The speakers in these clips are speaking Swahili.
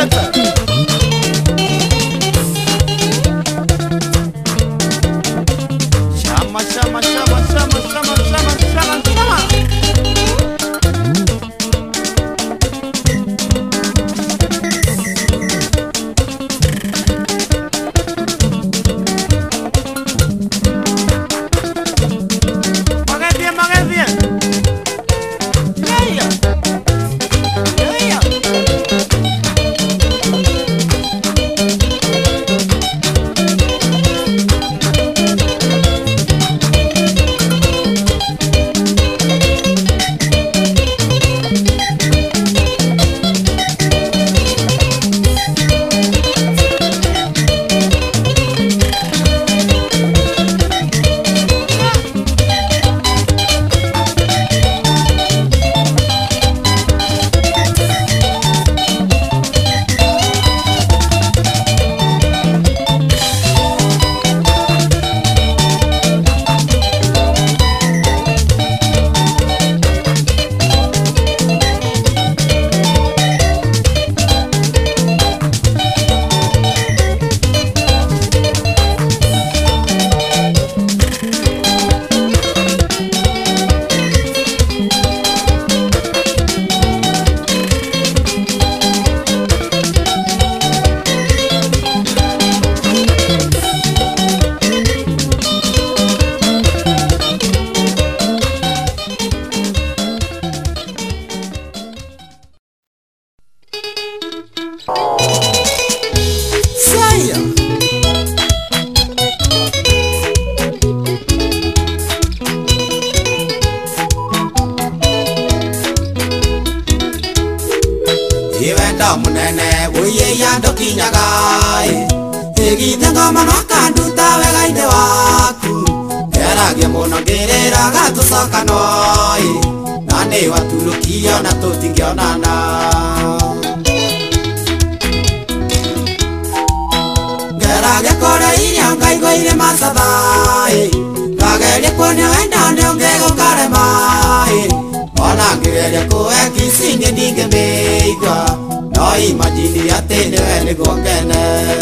Iwenda munene uye yando kinyagai Egitenga manaka nduta wega inde waku Gerage muno gerera gatusoka noi Nane waturukia na tutingionana Gerage kore iria ngaigo ire masathai Kageria kwenye wenda neongego karemai Ona ngireria kuwe kisinge ninge meigwa No imagine atene wene gongene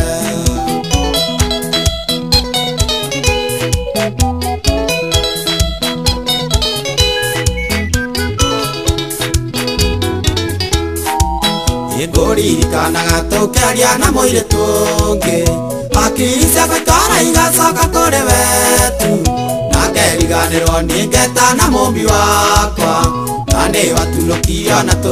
Iguririkanaga tukiaria na muire tungi Akirisha gwitwara igacoka kuri wetu Nakeriganirwo ningeta na mumbi wakwa Nane waturukia na